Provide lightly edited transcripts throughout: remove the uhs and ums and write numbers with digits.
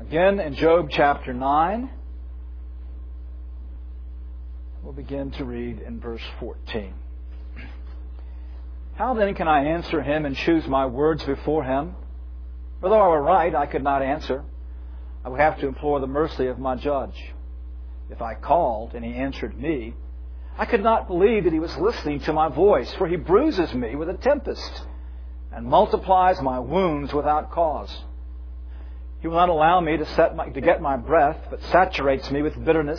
Again, in Job chapter 9, we'll begin to read in verse 14. How then can I answer him and choose my words before him? For though I were right, I could not answer. I would have to implore the mercy of my judge. If I called and he answered me, I could not believe that he was listening to my voice, for he bruises me with a tempest and multiplies my wounds without cause. He will not allow me to get my breath, but saturates me with bitterness.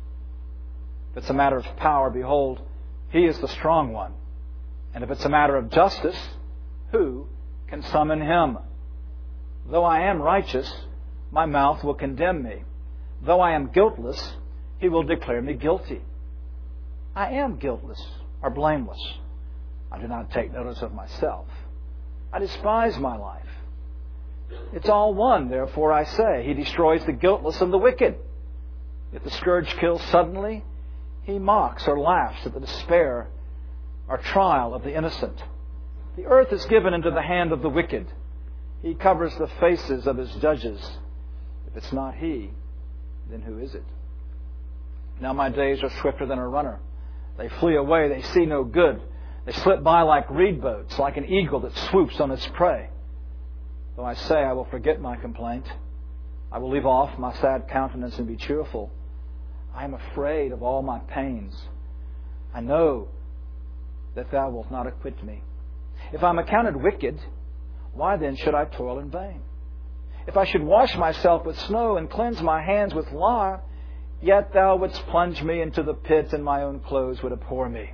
If it's a matter of power, behold, he is the strong one. And if it's a matter of justice, who can summon him? Though I am righteous, my mouth will condemn me. Though I am guiltless, he will declare me guilty. I am guiltless or blameless. I do not take notice of myself. I despise my life. It's all one, therefore I say. He destroys the guiltless and the wicked. If the scourge kills suddenly, he mocks or laughs at the despair or trial of the innocent. The earth is given into the hand of the wicked. He covers the faces of his judges. If it's not he, then who is it? Now my days are swifter than a runner. They flee away. They see no good. They slip by like reed boats, like an eagle that swoops on its prey. Though I say I will forget my complaint, I will leave off my sad countenance and be cheerful. I am afraid of all my pains. I know that thou wilt not acquit me. If I am accounted wicked, why then should I toil in vain? If I should wash myself with snow and cleanse my hands with lye, yet thou wouldst plunge me into the pit, and my own clothes would abhor me.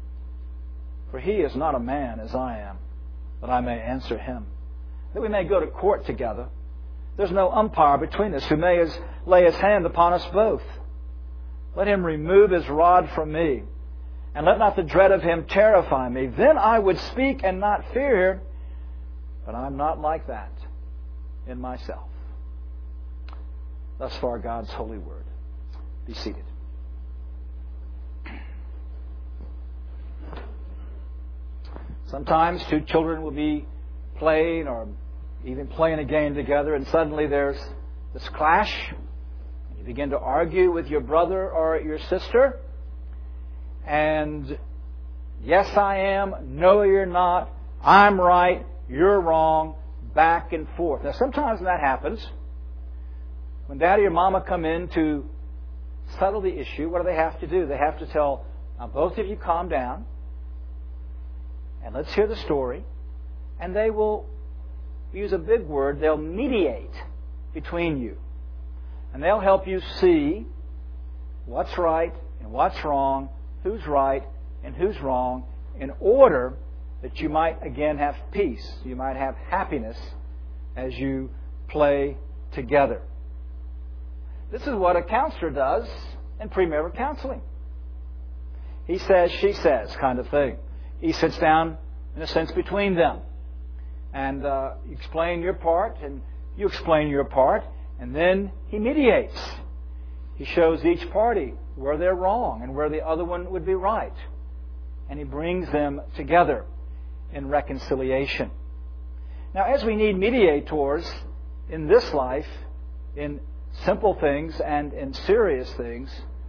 For he is not a man as I am, that I may answer him, that we may go to court together. There's no umpire between us who may lay his hand upon us both. Let him remove his rod from me, and let not the dread of him terrify me. Then I would speak and not fear, but I'm not like that in myself. Thus far, God's holy word. Be seated. Sometimes two children will be playing or even playing a game together, and suddenly there's this clash. You begin to argue with your brother or your sister. And yes, I am. No, you're not. I'm right. You're wrong. Back and forth. Now, sometimes when that happens, when Daddy or Mama come in to settle the issue, what do they have to do? They have to tell, now both of you calm down, and let's hear the story. And they will use a big word. They'll mediate between you. And they'll help you see what's right and what's wrong, who's right and who's wrong, in order that you might again have peace. You might have happiness as you play together. This is what a counselor does in premarital counseling. He says, she says kind of thing. He sits down, in a sense, between them. And you explain your part, and you explain your part, and then he mediates. He shows each party where they're wrong and where the other one would be right. And he brings them together in reconciliation. Now, as we need mediators in this life, in simple things and in serious things,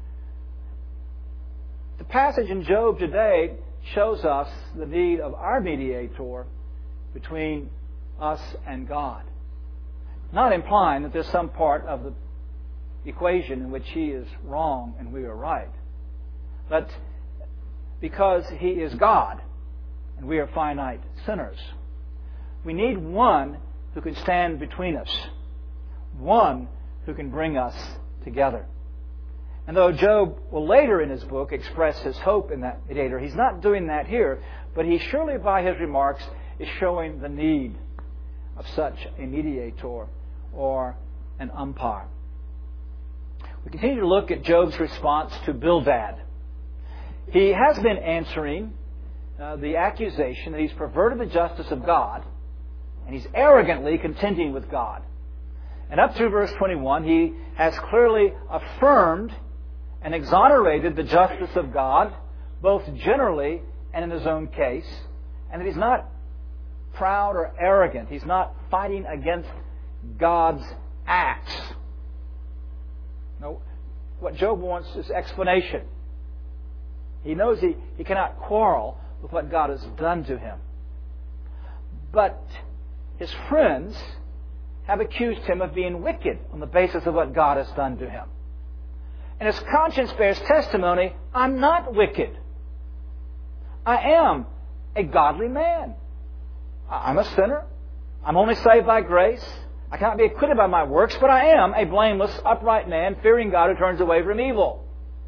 the passage in Job today shows us the need of our mediator between us and God. Not implying that there's some part of the equation in which he is wrong and we are right, but because he is God and we are finite sinners, we need one who can stand between us, one who can bring us together. And though Job will later in his book express his hope in that mediator, he's not doing that here, but he surely by his remarks is showing the need of such a mediator or an umpire. We continue to look at Job's response to Bildad. He has been answering the accusation that he's perverted the justice of God, and he's arrogantly contending with God. And up through verse 21, he has clearly affirmed and exonerated the justice of God, both generally and in his own case, and that he's not proud or arrogant. He's not fighting against God's acts. No, what Job wants is explanation. He knows he cannot quarrel with what God has done to him. But his friends have accused him of being wicked on the basis of what God has done to him. And his conscience bears testimony, I'm not wicked. I am a godly man. I'm a sinner. I'm only saved by grace. I cannot be acquitted by my works, but I am a blameless, upright man, fearing God who turns away from evil.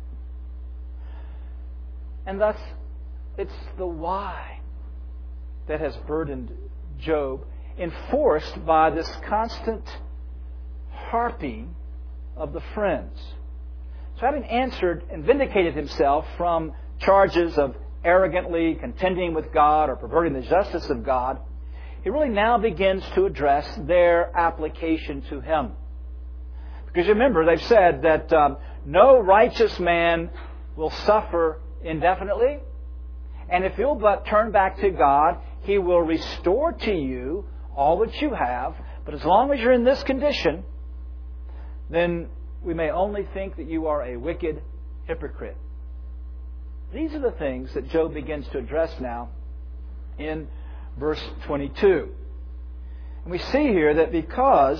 And thus, it's the why that has burdened Job, enforced by this constant harping of the friends. So having answered and vindicated himself from charges of arrogantly contending with God or perverting the justice of God, he really now begins to address their application to him. Because remember, they've said that no righteous man will suffer indefinitely, and if you'll but turn back to God, He will restore to you all that you have. But as long as you're in this condition, then we may only think that you are a wicked hypocrite. These are the things that Job begins to address now in verse 22. And we see here that because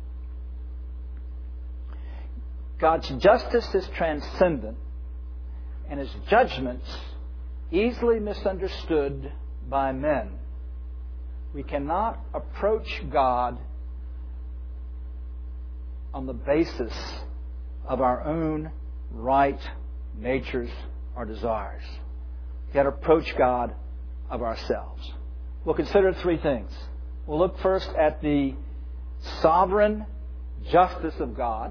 God's justice is transcendent and His judgments easily misunderstood by men, we cannot approach God on the basis of our own right natures or desires. We got to approach God of ourselves. We'll consider three things. We'll look first at the sovereign justice of God,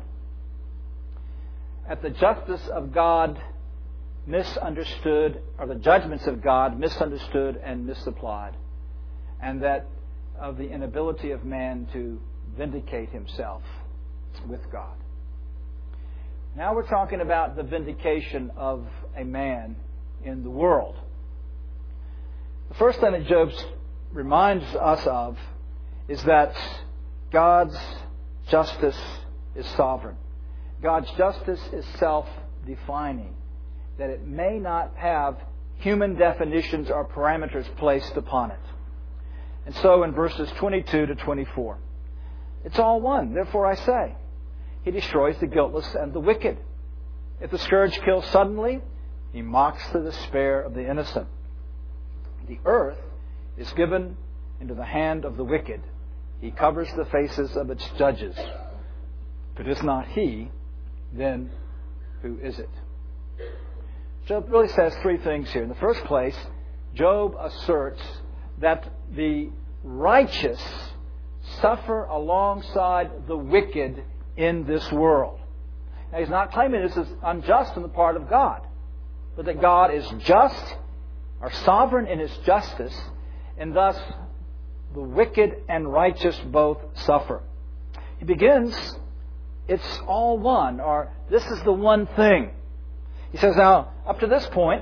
at the justice of God misunderstood, or the judgments of God misunderstood and misapplied, and that of the inability of man to vindicate himself with God. Now we're talking about the vindication of a man in the world. The first thing that Job reminds us of is that God's justice is sovereign. God's justice is self-defining, that it may not have human definitions or parameters placed upon it. And so in verses 22 to 24, it's all one. Therefore I say, He destroys the guiltless and the wicked. If the scourge kills suddenly, He mocks the despair of the innocent. The earth is given into the hand of the wicked. He covers the faces of its judges. If it is not He, then who is it? Job really says three things here. In the first place, Job asserts that the righteous suffer alongside the wicked in this world. Now, he's not claiming this is unjust on the part of God, but that God is just, or sovereign in His justice, and thus the wicked and righteous both suffer. He begins, it's all one, or this is the one thing. He says, now, up to this point,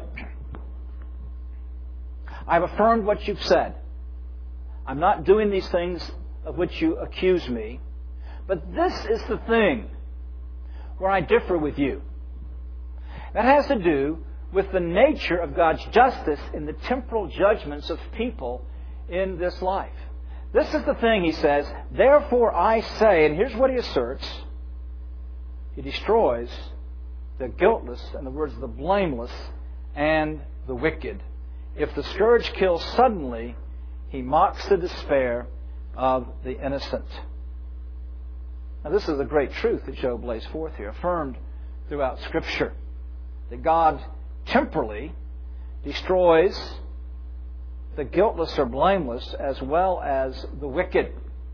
I've affirmed what you've said. I'm not doing these things of which you accuse me, but this is the thing where I differ with you. That has to do with the nature of God's justice in the temporal judgments of people in this life. This is the thing, he says, therefore I say, and here's what he asserts, He destroys the guiltless, and the words of the blameless, and the wicked. If the scourge kills suddenly, He mocks the despair of the innocent. Now this is a great truth that Job lays forth here, affirmed throughout Scripture, that God temporally destroys the guiltless or blameless as well as the wicked.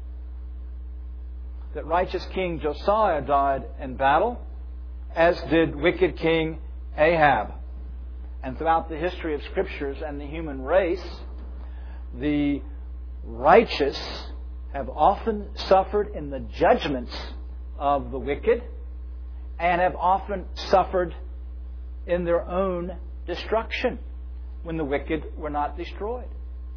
That righteous King Josiah died in battle, as did wicked King Ahab. And throughout the history of Scriptures and the human race, the righteous have often suffered in the judgments of the wicked, and have often suffered in their own destruction when the wicked were not destroyed.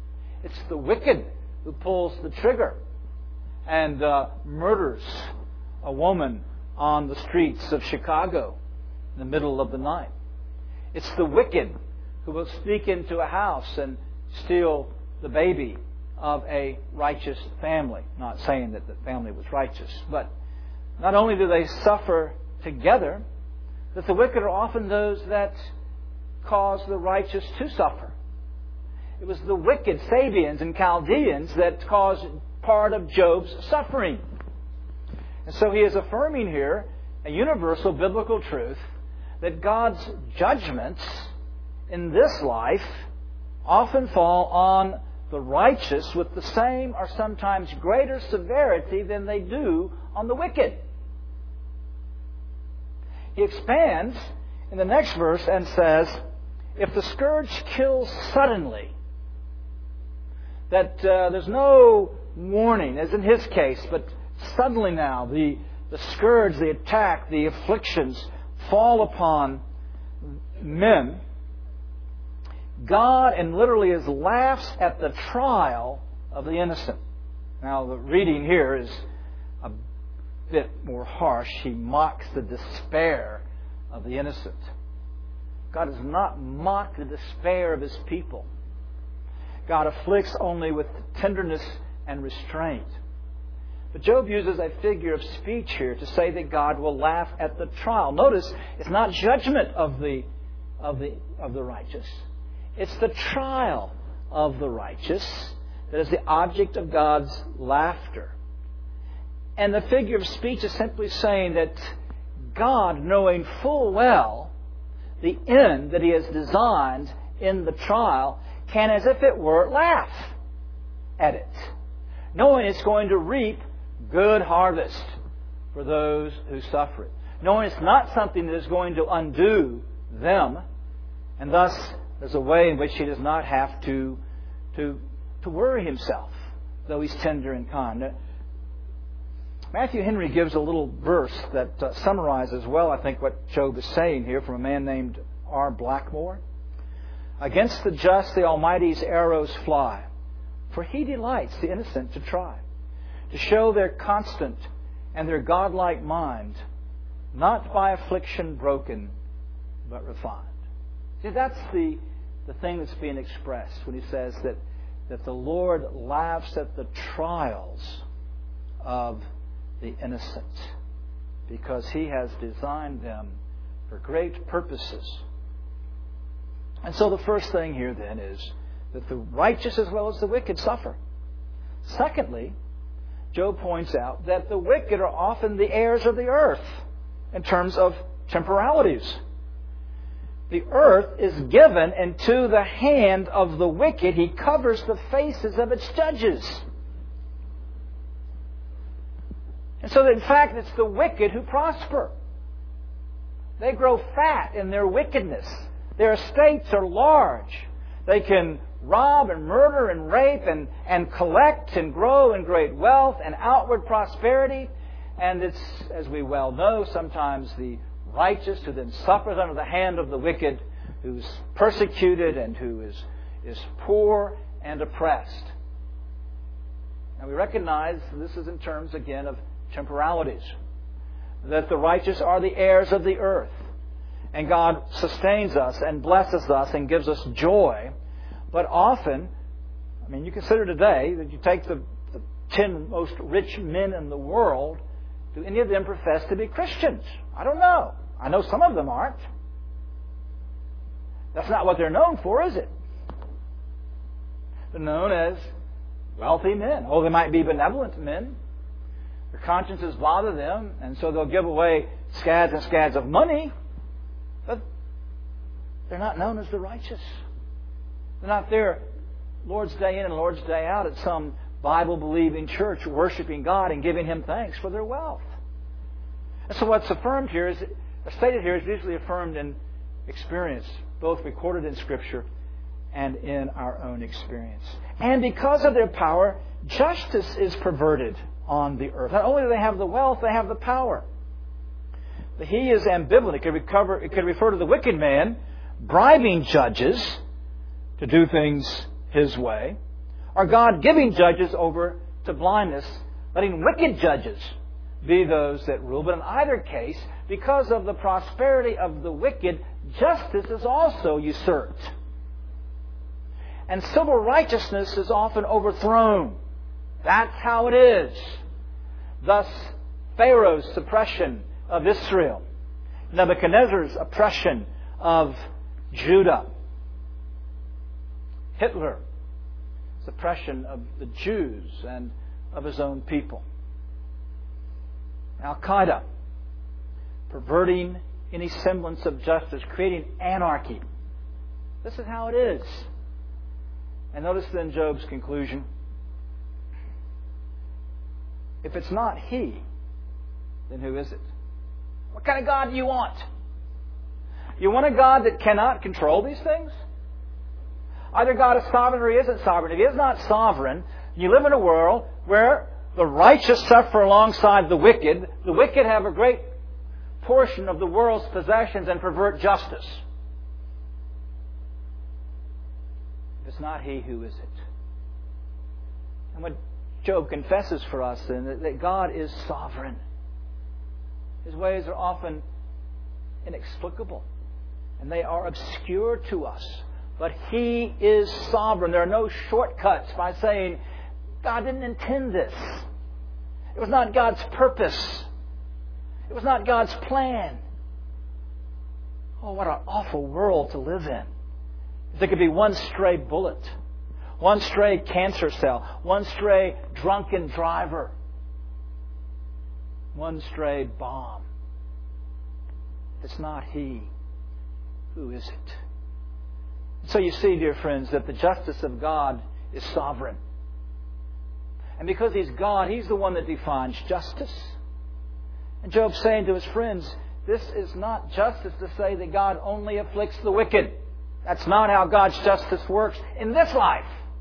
It's the wicked who pulls the trigger and murders a woman on the streets of Chicago in the middle of the night. It's the wicked who will sneak into a house and steal the baby of a righteous family. Not saying that the family was righteous, but not only do they suffer together, but the wicked are often those that cause the righteous to suffer. It was the wicked Sabians and Chaldeans that caused part of Job's suffering. And so he is affirming here a universal biblical truth that God's judgments in this life often fall on the righteous with the same or sometimes greater severity than they do on the wicked. He expands in the next verse and says, if the scourge kills suddenly, that there's no warning, as in his case, but suddenly now the scourge, the attack, the afflictions fall upon men, God, and literally is laughs at the trial of the innocent. Now, the reading here is a bit more harsh. He mocks the despair of the innocent. God does not mock the despair of His people. God afflicts only with tenderness and restraint. But Job uses a figure of speech here to say that God will laugh at the trial. Notice, it's not judgment of the righteous. It's the trial of the righteous that is the object of God's laughter. And the figure of speech is simply saying that God, knowing full well the end that He has designed in the trial, can, as if it were, laugh at it, knowing it's going to reap good harvest for those who suffer it, knowing it's not something that is going to undo them, and thus there's a way in which He does not have to worry Himself, though He's tender and kind. Matthew Henry gives a little verse that summarizes well, I think, what Job is saying here from a man named R. Blackmore. Against the just the Almighty's arrows fly, for He delights the innocent to try, to show their constant and their godlike mind, not by affliction broken, but refined. See, that's the thing that's being expressed when he says that the Lord laughs at the trials of the innocent, because He has designed them for great purposes. And so the first thing here then is that the righteous as well as the wicked suffer. Secondly, Job points out that the wicked are often the heirs of the earth in terms of temporalities. The earth is given into the hand of the wicked. He covers the faces of its judges. And so that in fact it's the wicked who prosper. They grow fat in their wickedness. Their estates are large. They can rob and murder and rape and collect and grow in great wealth and outward prosperity. And it's, as we well know, sometimes the righteous who then suffers under the hand of the wicked, who's persecuted and who is poor and oppressed. Now we recognize this is in terms, again, of temporalities. That the righteous are the heirs of the earth. And God sustains us and blesses us and gives us joy. But often, I mean, you consider today that you take the 10 most rich men in the world, do any of them profess to be Christians? I don't know. I know some of them aren't. That's not what they're known for, is it? They're known as wealthy men. Oh, they might be benevolent men. Their consciences bother them, and so they'll give away scads and scads of money. But they're not known as the righteous. They're not there Lord's Day in and Lord's Day out at some Bible-believing church worshiping God and giving Him thanks for their wealth. And so what's affirmed here is, or stated here, is usually affirmed in experience, both recorded in Scripture and in our own experience. And because of their power, justice is perverted on the earth. Not only do they have the wealth, they have the power. But he is ambivalent. It could refer to the wicked man bribing judges to do things his way, or God giving judges over to blindness, letting wicked judges be those that rule. But in either case, because of the prosperity of the wicked, justice is also usurped. And civil righteousness is often overthrown. That's how it is. Thus, Pharaoh's suppression of Israel, Nebuchadnezzar's oppression of Judah, Hitler's oppression of the Jews and of his own people, Al-Qaeda perverting any semblance of justice, creating anarchy. This is how it is. And notice then Job's conclusion. If it's not He, then who is it? What kind of God do you want? You want a God that cannot control these things? Either God is sovereign or He isn't sovereign. If He is not sovereign, you live in a world where the righteous suffer alongside the wicked have a great portion of the world's possessions and pervert justice. If it's not He, who is it? And what Job confesses for us then, that God is sovereign. His ways are often inexplicable, and they are obscure to us. But He is sovereign. There are no shortcuts by saying, God didn't intend this. It was not God's purpose. It was not God's plan. Oh, what an awful world to live in. If there could be one stray bullet, one stray cancer cell, one stray drunken driver, one stray bomb. If it's not He, who is it? So you see, dear friends, that the justice of God is sovereign. And because He's God, He's the one that defines justice. And Job's saying to his friends, this is not justice to say that God only afflicts the wicked. That's not how God's justice works in this life.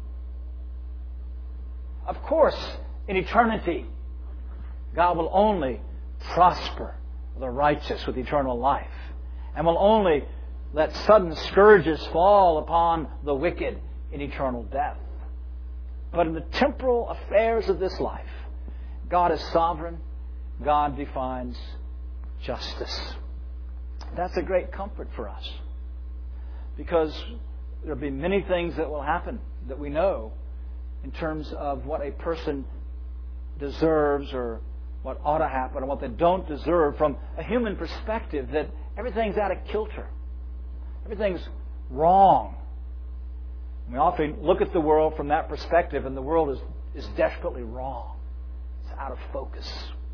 Of course, in eternity, God will only prosper the righteous with eternal life, and will only let sudden scourges fall upon the wicked in eternal death. But in the temporal affairs of this life, God is sovereign. God defines justice. That's a great comfort for us, because there will be many things that will happen that we know in terms of what a person deserves or what ought to happen and what they don't deserve from a human perspective, that everything's out of kilter. Everything's wrong. We often look at the world from that perspective, and the world is desperately wrong. It's out of focus.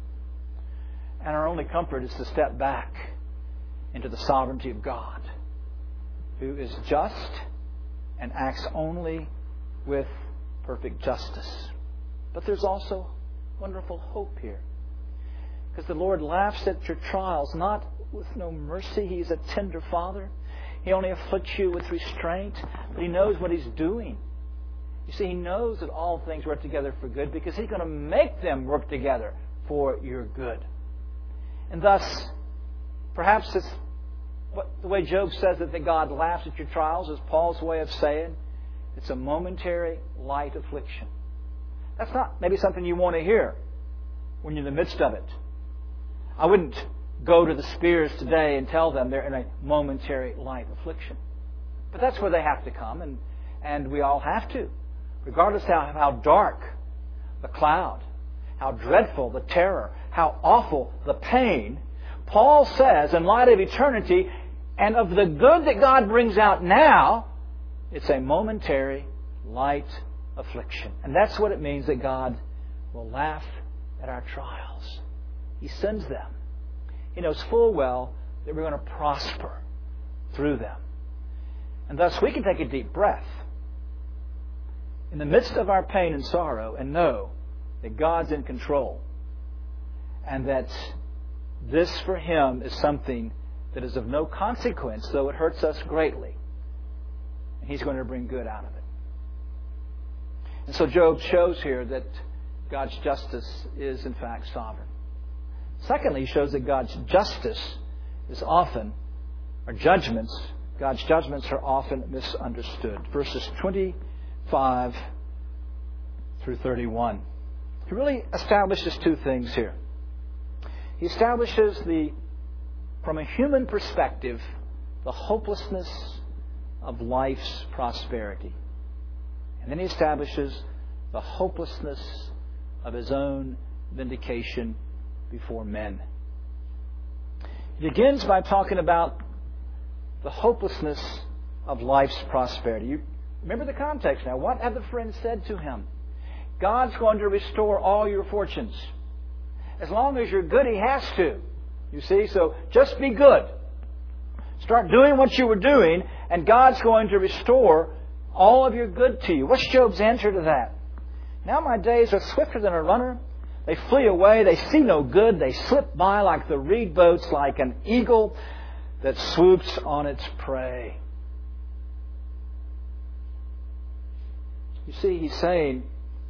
And our only comfort is to step back into the sovereignty of God, who is just and acts only with perfect justice. But there's also wonderful hope here, because the Lord laughs at your trials, not with no mercy. He's a tender Father. He only afflicts you with restraint, but He knows what He's doing. You see, He knows that all things work together for good, because He's going to make them work together for your good. And thus, perhaps it's the way Job says that God laughs at your trials is Paul's way of saying it's a momentary light affliction. That's not maybe something you want to hear when you're in the midst of it. I wouldn't go to the Spears today and tell them they're in a momentary light affliction. But that's where they have to come, and we all have to. Regardless how dark the cloud, how dreadful the terror, how awful the pain, Paul says, in light of eternity and of the good that God brings out now, it's a momentary light affliction. And that's what it means that God will laugh at our trials. He sends them. He knows full well that we're going to prosper through them. And thus we can take a deep breath in the midst of our pain and sorrow and know that God's in control, and that this for Him is something that is of no consequence, though it hurts us greatly. And He's going to bring good out of it. And so Job shows here that God's justice is in fact sovereign. Secondly, he shows that God's justice is often, or judgments, God's judgments are often misunderstood. Verses 25 through 31. He really establishes two things here. He establishes from a human perspective, the hopelessness of life's prosperity. And then he establishes the hopelessness of his own vindication before men. He begins by talking about the hopelessness of life's prosperity. You remember the context now. What have the friends said to him? God's going to restore all your fortunes. As long as you're good, He has to. You see, so just be good. Start doing what you were doing, and God's going to restore all of your good to you. What's Job's answer to that? Now my days are swifter than a runner. They flee away. They see no good. They slip by like the reed boats, like an eagle that swoops on its prey. You see, he's saying,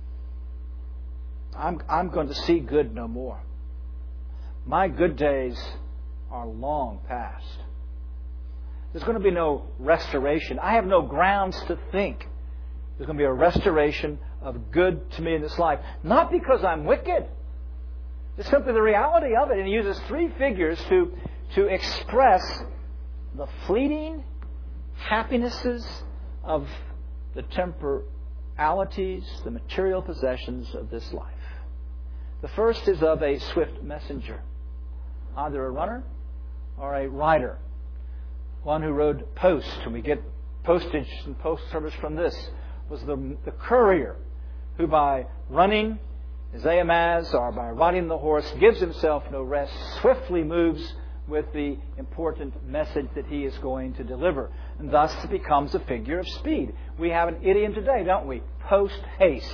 I'm going to see good no more. My good days are long past. There's going to be no restoration. I have no grounds to think there's going to be a restoration of good to me in this life. Not because I'm wicked. It's simply the reality of it. And he uses three figures to express the fleeting happinesses of the temporalities, the material possessions of this life. The first is of a swift messenger, either a runner or a rider. One who rode post, and we get postage and post service from this, was the courier who by running as Ahimaaz or by riding the horse gives himself no rest, swiftly moves with the important message that he is going to deliver. And thus it becomes a figure of speed. We have an idiom today, don't we? Post haste.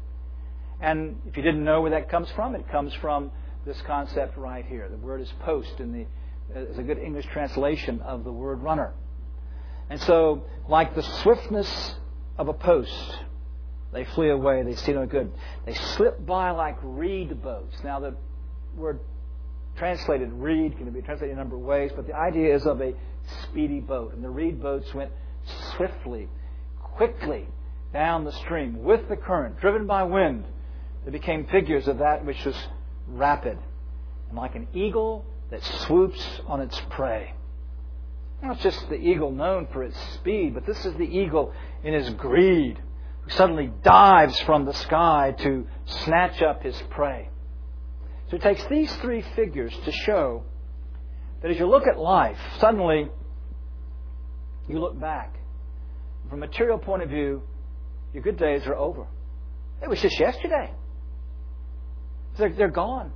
And if you didn't know where that comes from, it comes from this concept right here. The word is post is a good English translation of the word runner. And so, like the swiftness of a post, they flee away, they see no good. They slip by like reed boats. Now, the word translated reed can be translated in a number of ways, but the idea is of a speedy boat. And the reed boats went swiftly, quickly down the stream with the current, driven by wind. They became figures of that which was rapid. And like an eagle that swoops on its prey. Not just the eagle known for its speed, but this is the eagle in his greed, who suddenly dives from the sky to snatch up his prey. So it takes these three figures to show that as you look at life, suddenly you look back. From a material point of view, your good days are over. It was just yesterday. They're gone.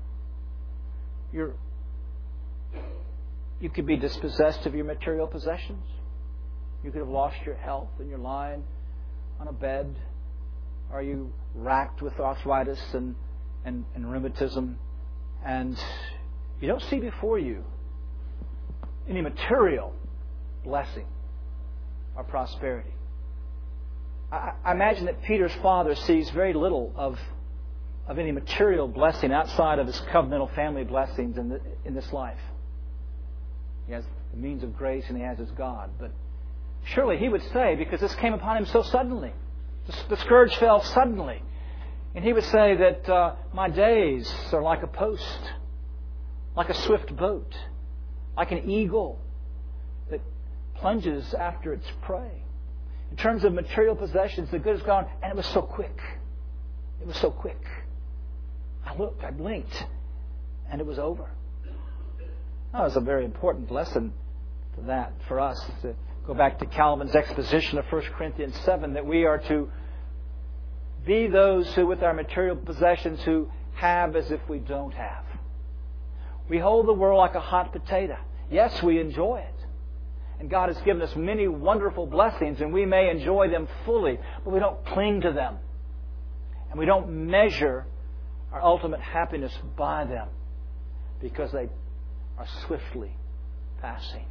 You could be dispossessed of your material possessions. You could have lost your health and you're lying on a bed. Are you racked with arthritis and rheumatism? And you don't see before you any material blessing or prosperity. I imagine that Peter's father sees very little of any material blessing outside of his covenantal family blessings in this life. He has the means of grace and he has his God. But surely he would say, because this came upon him so suddenly, the scourge fell suddenly, and he would say that my days are like a post, like a swift boat, like an eagle that plunges after its prey. In terms of material possessions, the good is gone, and it was so quick. It was so quick. I looked, I blinked, and it was over. That was a very important lesson for us to go back to Calvin's exposition of 1 Corinthians 7, that we are to be those who, with our material possessions, who have as if we don't have. We hold the world like a hot potato. Yes, we enjoy it. And God has given us many wonderful blessings, and we may enjoy them fully, but we don't cling to them. And we don't measure our ultimate happiness by them, because they are swiftly passing.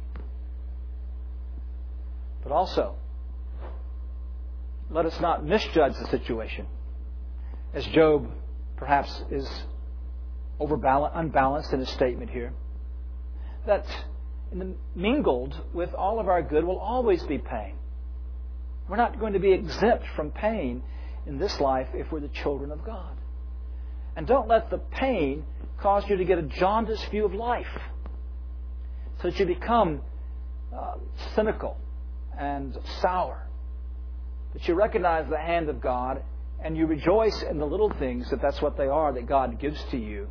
But also, let us not misjudge the situation, as Job perhaps is unbalanced in his statement here, that mingled with all of our good will always be pain. We're not going to be exempt from pain in this life if we're the children of God. And don't let the pain caused you to get a jaundiced view of life, so that you become cynical and sour. That you recognize the hand of God and you rejoice in the little things, that that's what they are, that God gives to you.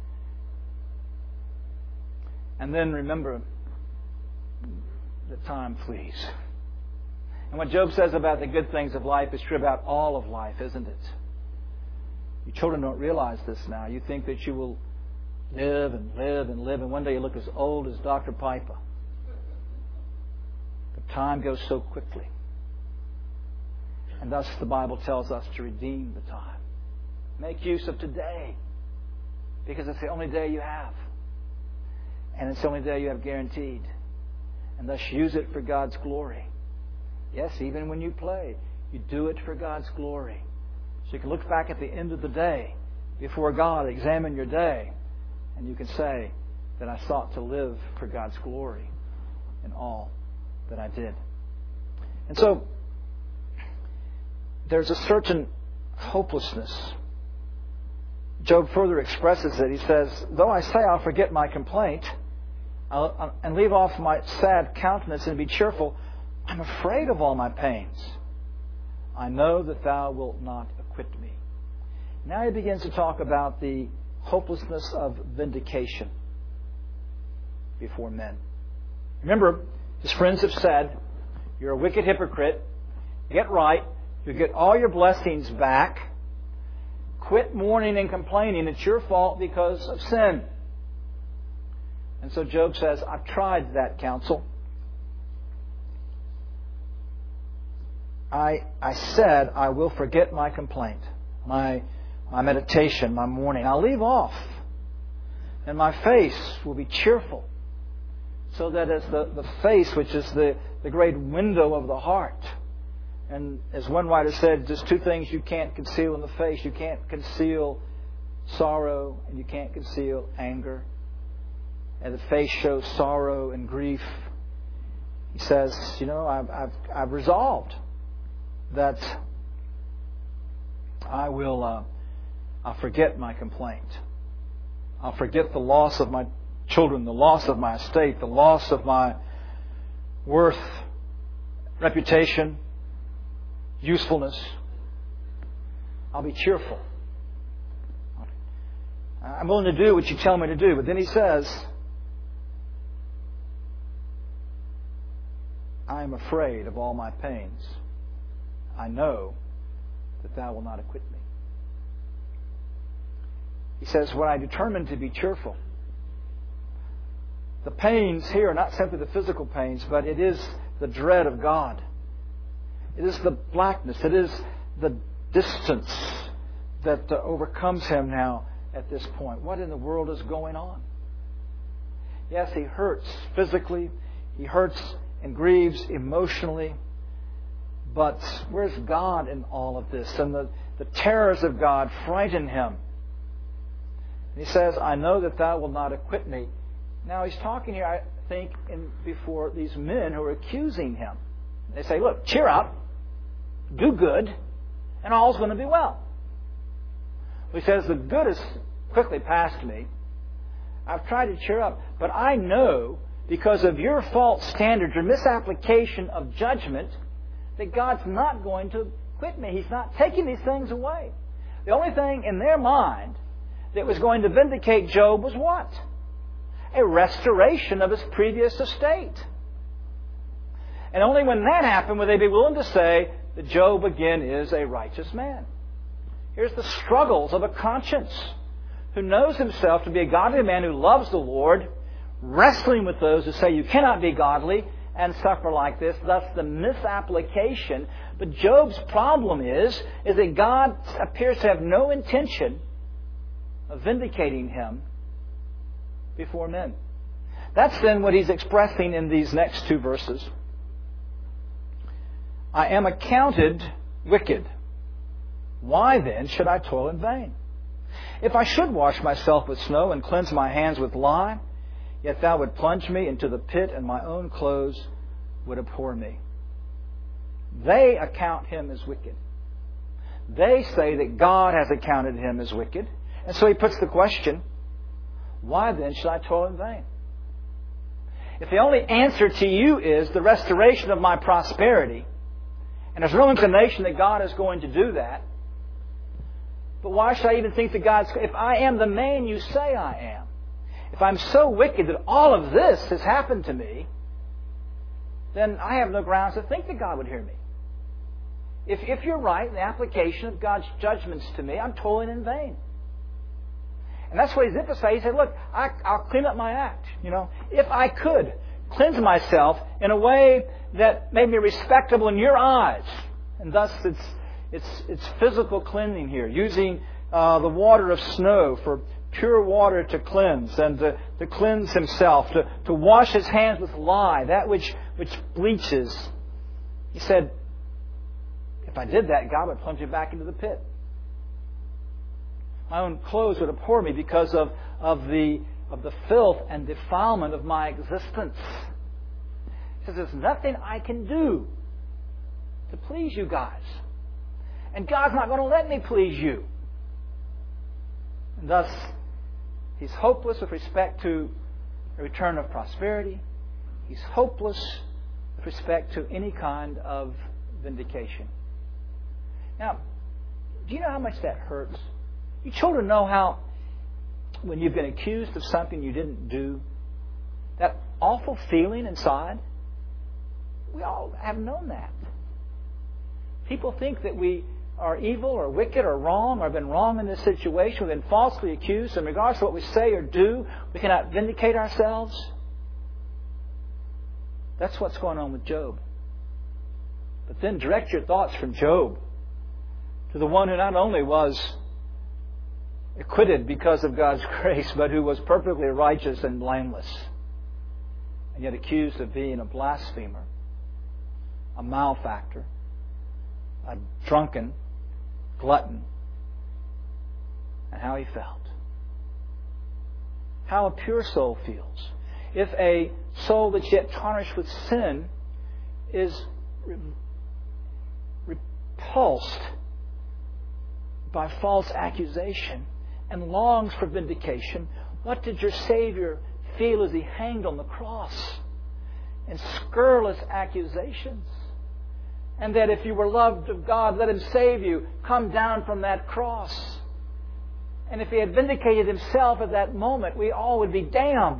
And then remember that time flees. And what Job says about the good things of life is true about all of life, isn't it? You children don't realize this now. You think that you will live and live and live, and one day you look as old as Dr. Piper. But time goes so quickly. And thus the Bible tells us to redeem the time. Make use of today, because it's the only day you have. And it's the only day you have guaranteed. And thus use it for God's glory. Yes, even when you play, you do it for God's glory. So you can look back at the end of the day before God, examine your day, and you can say that I sought to live for God's glory in all that I did. And so there's a certain hopelessness. Job further expresses it. He says, though I say I'll forget my complaint and leave off my sad countenance and be cheerful, I'm afraid of all my pains. I know that thou wilt not acquit me. Now he begins to talk about the hopelessness of vindication before men. Remember, his friends have said, you're a wicked hypocrite. Get right. You'll get all your blessings back. Quit mourning and complaining. It's your fault because of sin. And so Job says, I've tried that counsel. I said I will forget my complaint, my meditation, my mourning. I'll leave off. And my face will be cheerful. So that as the face, which is the great window of the heart. And as one writer said, there's two things you can't conceal in the face. You can't conceal sorrow and you can't conceal anger. And the face shows sorrow and grief. He says, I've resolved that I'll forget my complaint. I'll forget the loss of my children, the loss of my estate, the loss of my worth, reputation, usefulness. I'll be cheerful. I'm willing to do what you tell me to do. But then he says, I am afraid of all my pains. I know that thou wilt not acquit me. He says, when I determine to be cheerful, the pains here are not simply the physical pains, but it is the dread of God. It is the blackness. It is the distance that overcomes him now at this point. What in the world is going on? Yes, he hurts physically. He hurts and grieves emotionally. But where's God in all of this? And the terrors of God frighten him. And he says, I know that thou wilt not acquit me. Now he's talking here, I think, before these men who are accusing him. They say, look, cheer up, do good, and all's going to be well. He says, the good has quickly passed me. I've tried to cheer up, but I know because of your false standards, your misapplication of judgment, that God's not going to quit me. He's not taking these things away. The only thing in their mind that was going to vindicate Job was what? A restoration of his previous estate. And only when that happened would they be willing to say that Job again is a righteous man. Here's the struggles of a conscience who knows himself to be a godly man who loves the Lord, wrestling with those who say you cannot be godly and suffer like this, thus the misapplication. But Job's problem is that God appears to have no intention of vindicating him before men. That's then what he's expressing in these next two verses. I am accounted wicked. Why then should I toil in vain? If I should wash myself with snow and cleanse my hands with lye, yet thou would plunge me into the pit, and my own clothes would abhor me. They account him as wicked. They say that God has accounted him as wicked. And so he puts the question, why then should I toil in vain? If the only answer to you is the restoration of my prosperity, and there's no inclination that God is going to do that, but why should I even think that God's... If I am the man you say I am, if I'm so wicked that all of this has happened to me, then I have no grounds to think that God would hear me. If you're right in the application of God's judgments to me, I'm toiling in vain. And that's what he's emphasizing. He said, look, I'll clean up my act. If I could cleanse myself in a way that made me respectable in your eyes, and thus it's physical cleansing here, using the water of snow for pure water to cleanse and to cleanse himself, to wash his hands with lye, that which bleaches. He said, if I did that, God would plunge me back into the pit. My own clothes would abhor me because of the filth and defilement of my existence. He says, there's nothing I can do to please you guys. And God's not going to let me please you. And thus, he's hopeless with respect to a return of prosperity. He's hopeless with respect to any kind of vindication. Now, do you know how much that hurts? You children know how, when you've been accused of something you didn't do, that awful feeling inside, we all have known that. People think that we are evil or wicked or wrong or have been wrong in this situation. We've been falsely accused. In regards to what we say or do, we cannot vindicate ourselves. That's what's going on with Job. But then direct your thoughts from Job to the one who not only was acquitted because of God's grace, but who was perfectly righteous and blameless, and yet accused of being a blasphemer, a malefactor, a drunken glutton, and how he felt. How a pure soul feels. If a soul that's yet tarnished with sin is repulsed by false accusation and longs for vindication, what did your Savior feel as He hanged on the cross? In scurrilous accusations. And that if you were loved of God, let Him save you. Come down from that cross. And if He had vindicated Himself at that moment, we all would be damned.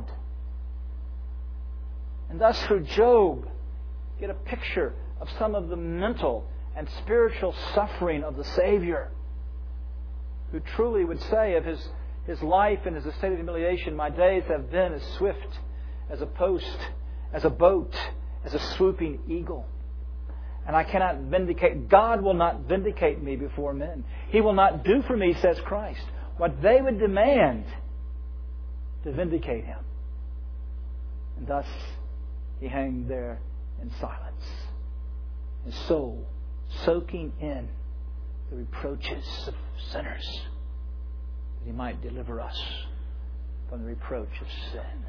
And thus through Job, get a picture of some of the mental and spiritual suffering of the Savior, who truly would say of his life and his state of humiliation, my days have been as swift as a post, as a boat, as a swooping eagle. And I cannot vindicate. God will not vindicate me before men. He will not do for me, says Christ, what they would demand to vindicate Him. And thus He hanged there in silence, his soul soaking in the reproaches of sinners, that He might deliver us from the reproach of sin.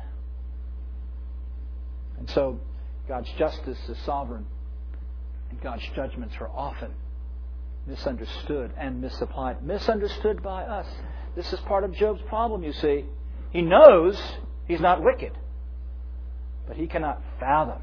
And so God's justice is sovereign, and God's judgments are often misunderstood and misapplied. Misunderstood by us. This is part of Job's problem, you see. He knows he's not wicked, but he cannot fathom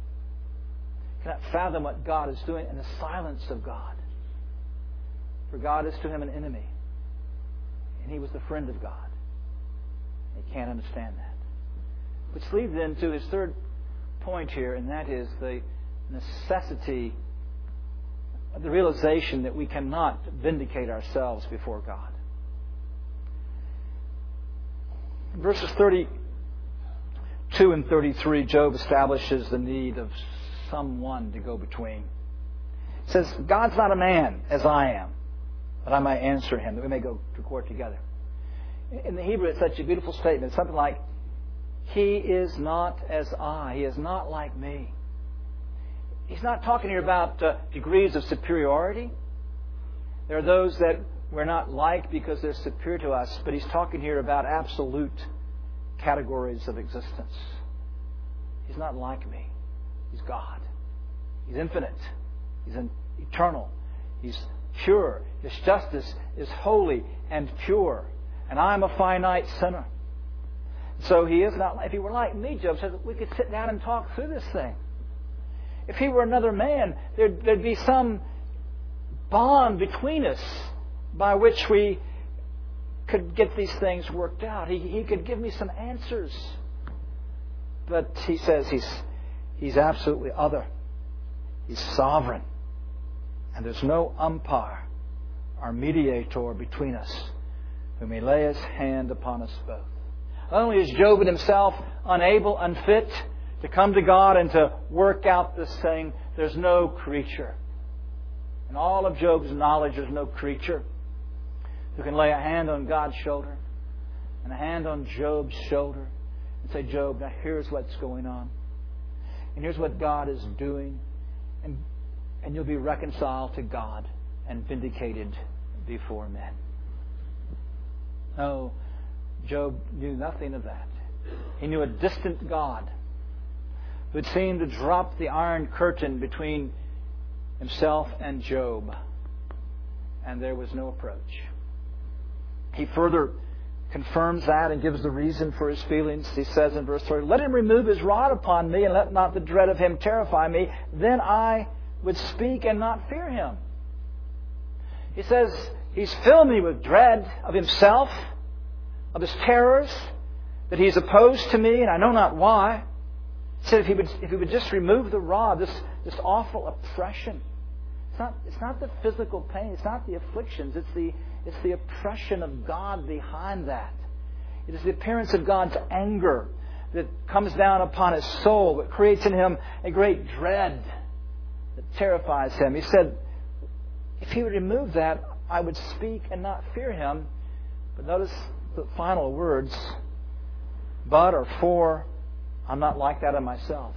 what God is doing in the silence of God. For God is to him an enemy, and he was the friend of God. He can't understand that. Which leads then to his third point here, and that is the necessity of the realization that we cannot vindicate ourselves before God. In verses 32 and 33, Job establishes the need of someone to go between. It says, God's not a man as I am, that I might answer him, that we may go to court together. In the Hebrew, it's such a beautiful statement. It's something like, He is not as I. He is not like me. He's not talking here about degrees of superiority. There are those that we're not like because they're superior to us, but he's talking here about absolute categories of existence. He's not like me. He's God. He's infinite. He's eternal. He's pure. His justice is holy and pure. And I'm a finite sinner. So he is not. If he were like me, Job says, we could sit down and talk through this thing. If he were another man, there'd be some bond between us by which we could get these things worked out. He could give me some answers. But he says he's absolutely other. He's sovereign. And there's no umpire or mediator between us who may lay his hand upon us both. Not only is Job in himself unable, unfit to come to God and to work out this thing, there's no creature. In all of Job's knowledge, there's no creature who can lay a hand on God's shoulder and a hand on Job's shoulder and say, Job, now here's what's going on. And here's what God is doing. And you'll be reconciled to God and vindicated before men. No, Job knew nothing of that. He knew a distant God who had seemed to drop the iron curtain between himself and Job. And there was no approach. He further confirms that and gives the reason for his feelings. He says in verse 30, let him remove his rod upon me, and let not the dread of him terrify me. Then I would speak and not fear him. He says, he's filled me with dread of himself, of his terrors, that he's opposed to me, and I know not why. He said if he would just remove the rod, this awful oppression. It's not the physical pain, it's not the afflictions, it's the oppression of God behind that. It is the appearance of God's anger that comes down upon his soul, that creates in him a great dread that terrifies him. He said, if he would remove that, I would speak and not fear him. But notice the final words, but or for, I'm not like that in myself.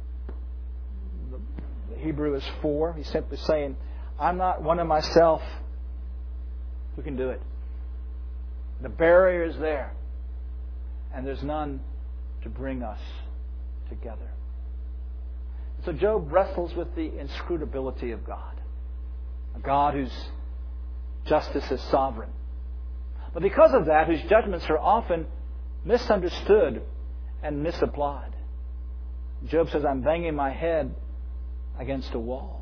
The Hebrew is for. He's simply saying, I'm not one of myself who can do it. The barrier is there, and there's none to bring us together. So Job wrestles with the inscrutability of God, a God whose justice is sovereign. But because of that, whose judgments are often misunderstood and misapplied. Job says, I'm banging my head against a wall.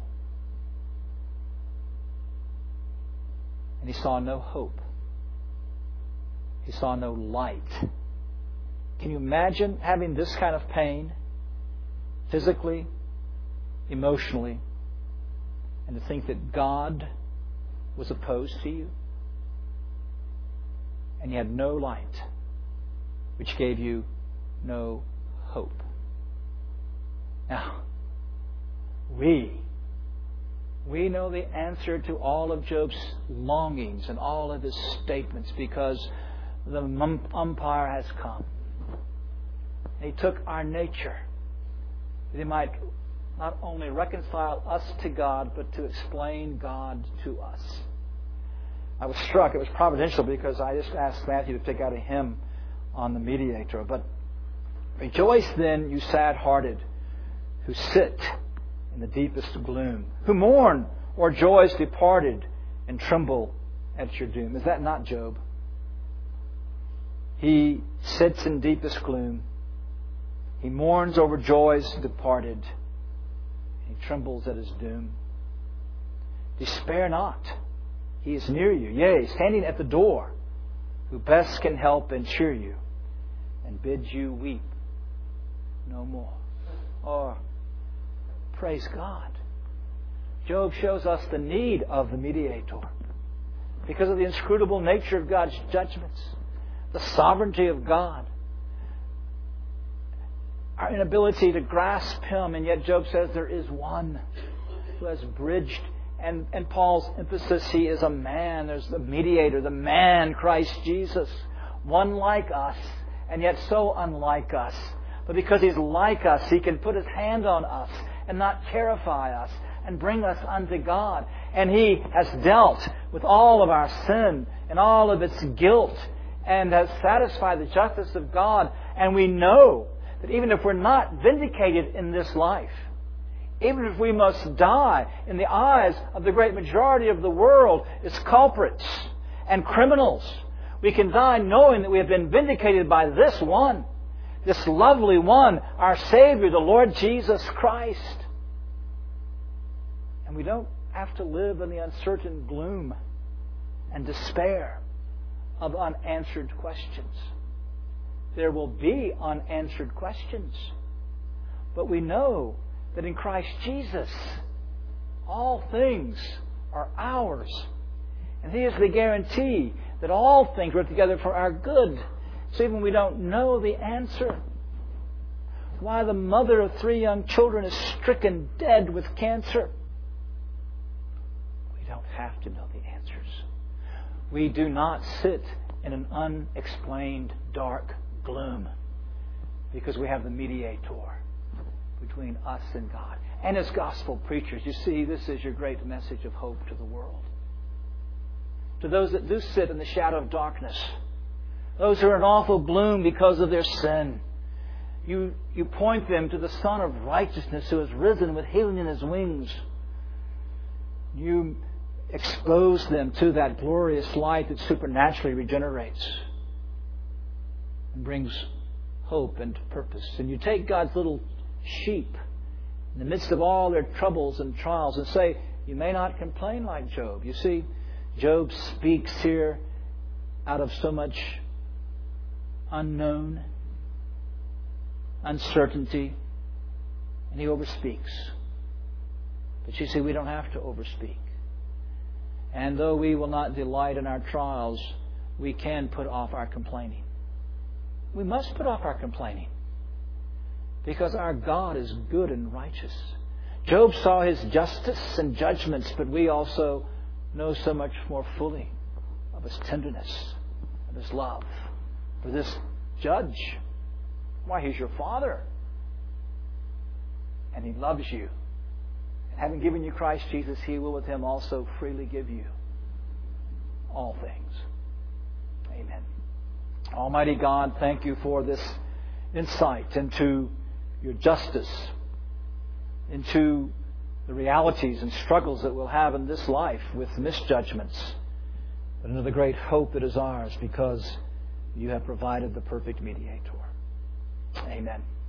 And he saw no hope. He saw no light. Can you imagine having this kind of pain, physically, emotionally, and to think that God was opposed to you? And you had no light, which gave you no hope. Now, we know the answer to all of Job's longings and all of his statements, because the umpire has come. He took our nature that he might not only reconcile us to God, but to explain God to us. I was struck, it was providential, because I just asked Matthew to pick out a hymn on the mediator. But rejoice then, you sad-hearted, who sit in the deepest gloom, who mourn o'er joys departed and tremble at your doom. Is that not Job? He sits in deepest gloom. He mourns over joys departed. He trembles at his doom. Despair not. He is near you, yea, standing at the door, who best can help and cheer you, and bid you weep no more. Or, praise God. Job shows us the need of the mediator because of the inscrutable nature of God's judgments, the sovereignty of God, our inability to grasp Him, and yet Job says there is one who has bridged. And Paul's emphasis, he is a man. There's the mediator, the man, Christ Jesus. One like us, and yet so unlike us. But because He's like us, He can put His hand on us and not terrify us and bring us unto God. And He has dealt with all of our sin and all of its guilt and has satisfied the justice of God. And we know that even if we're not vindicated in this life, even if we must die in the eyes of the great majority of the world as culprits and criminals, we can die knowing that we have been vindicated by this one this lovely one, our Savior, the Lord Jesus Christ. And we don't have to live in the uncertain gloom and despair of unanswered questions. There will be unanswered questions. But we know that in Christ Jesus, all things are ours. And He is the guarantee that all things work together for our good. So even when we don't know the answer, why the mother of 3 young children is stricken dead with cancer, we don't have to know the answers. We do not sit in an unexplained dark gloom, because we have the mediator between us and God. And as gospel preachers, you see, this is your great message of hope to the world. To those that do sit in the shadow of darkness, those who are in awful gloom because of their sin, you point them to the Son of Righteousness who has risen with healing in His wings. You expose them to that glorious light that supernaturally regenerates and brings hope and purpose. And you take God's little sheep in the midst of all their troubles and trials and say, you may not complain like Job. You see, Job speaks here out of so much unknown, uncertainty, and he overspeaks. But you see, we don't have to overspeak. And though we will not delight in our trials, we can put off our complaining. We must put off our complaining, because our God is good and righteous. Job saw His justice and judgments, but we also know so much more fully of His tenderness, of His love for this judge. Why, He's your Father, and He loves you. And having given you Christ Jesus, He will with Him also freely give you all things. Amen. Almighty God, thank You for this insight into Your justice, into the realities and struggles that we'll have in this life with misjudgments, but into the great hope that is ours because You have provided the perfect mediator. Amen.